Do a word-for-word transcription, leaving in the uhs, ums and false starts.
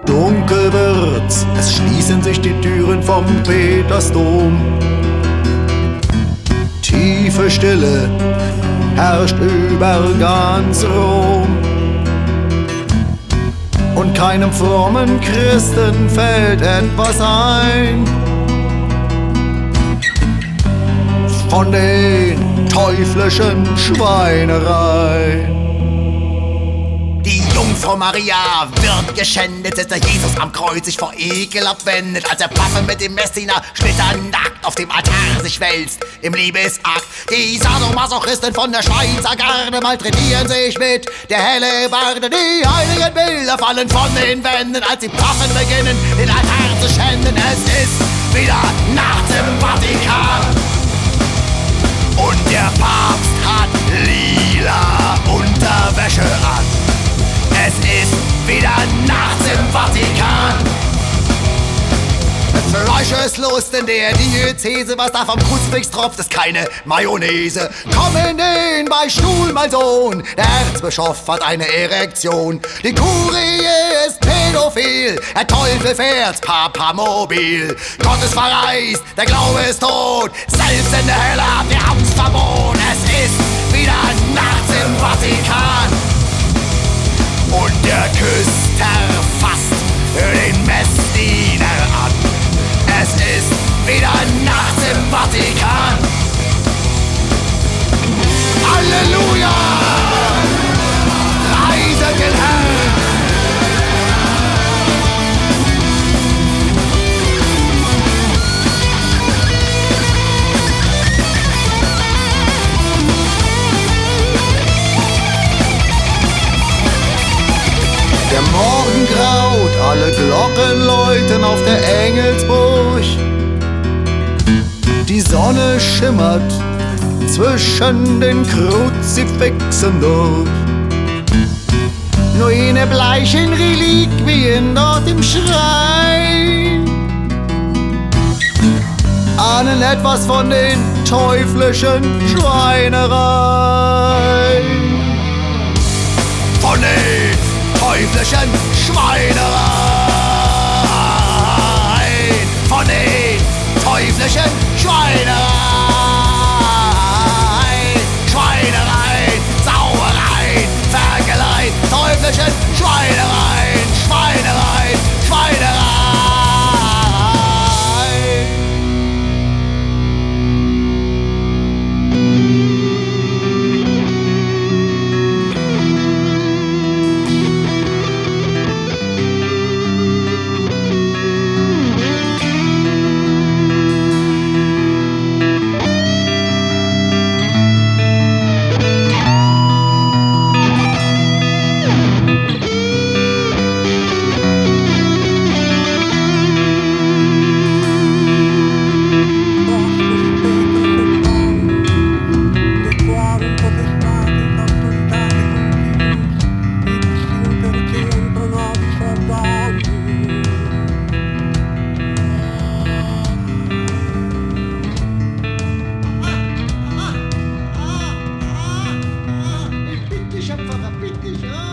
Dunkel wird's, es schließen sich die Türen vom Petersdom. Tiefe Stille herrscht über ganz Rom. Und keinem frommen Christen fällt etwas ein von den teuflischen Schweinereien. Die Jungfrau Maria wird geschändet, sitzt der Jesus am Kreuz sich vor Ekel abwendet, als der Pfaffe mit dem Messdiener schnitternackt auf dem Altar sich wälzt im Liebesakt. Die Sadomasochristen von der Schweizer Garde malträtieren sich mit der helle Barde. Die heiligen Bilder fallen von den Wänden, als die Pfaffen beginnen, den Altar zu schänden. Es ist wieder nachts im Vatikan und der Papst hat lila Unterwäsche an. Es ist wieder nachts im Vatikan. Fleischeslust in der Diözese, was da vom Kruzifix tropft, ist keine Mayonnaise. Komm in den Beichtstuhl, mein Sohn, der Erzbischof hat eine Erektion. Die Kurie ist pädophil, der Teufel fährt Papamobil. Gott ist verreist, der Glaube ist tot, selbst in der Hölle habt ihr Amtsverbot. Es ist wieder nachts im Vatikan und der Küster fasst den Messdiener an. Es ist wieder nachts im Vatikan. Halleluja! Preise den Herrn! Der Morgen graut, alle Glocken läuten auf der Engelsburg. Die Sonne schimmert zwischen den Kruzifixen durch. Nur jene bleichen Reliquien dort im Schrein ahnen etwas von den teuflischen Schweinereien. Von den teuflischen Schweinereien, von den teuflischen Schweinereien, Schweinereien, Sauereien, Ferkeleien, teuflischen Schweinereien, Schweinereien, Schweinereien. Schöpfer, verbitte dich, ja?